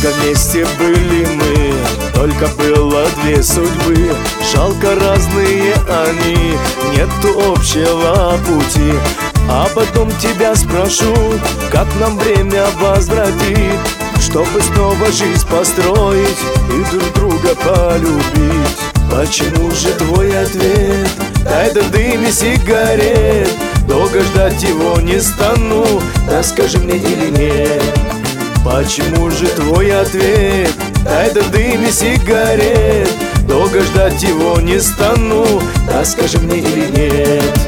Сколько вместе были мы, только было две судьбы. Жалко, разные они, нету общего пути. А потом тебя спрошу, как нам время возвратить, чтобы снова жизнь построить и друг друга полюбить. Почему же твой ответ? Дай да дым и сигарет. Долго ждать его не стану, да скажи мне или нет. Почему же твой ответ? Дай да дым и сигарет. Долго ждать его не стану, да скажи мне или нет.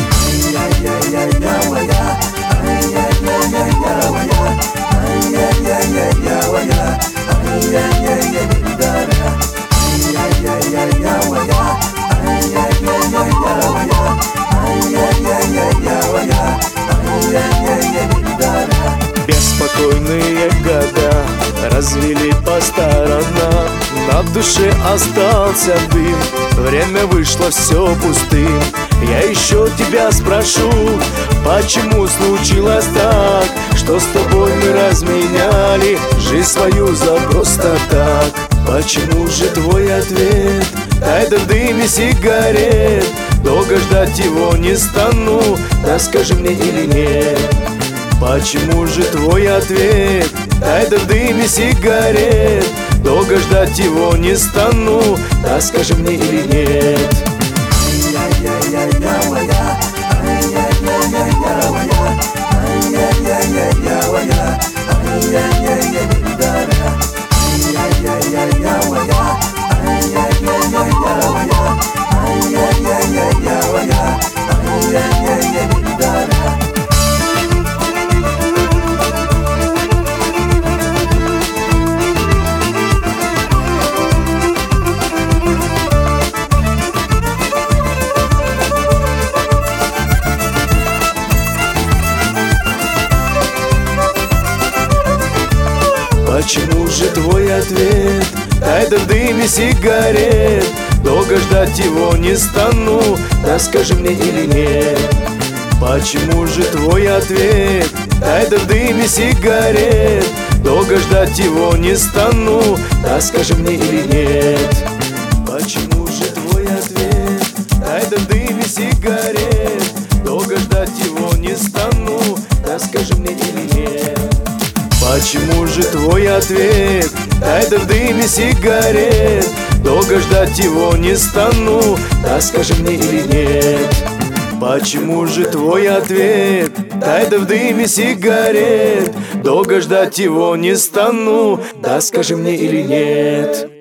Беспокойные года развели по сторонам, на душе остался дым, время вышло все пустым. Я еще тебя спрошу, почему случилось так, что с тобой мы разменяли жизнь свою за просто так. Почему же твой ответ? Дай да дым и сигарет. Долго ждать его не стану, да скажи мне или нет. Почему же твой ответ? Дай да дым и сигарет. Долго ждать его не стану, да скажи мне или нет. Почему же твой ответ? Дай да дым и сигарет. Долго ждать его не стану, да скажи мне или нет. Почему же твой ответ? Дай да дым и сигарет. Долго ждать его не стану, да скажи мне или нет. Почему же твой ответ? Дай да дым и сигарет. Долго ждать его не стану, да скажи мне или нет. Почему же твой ответ? Дай да дым и сигарет. Долго ждать его не стану, да скажи мне или нет. Почему же твой ответ? Дай да в дыме сигарет. Долго ждать его не стану, да скажи мне или нет.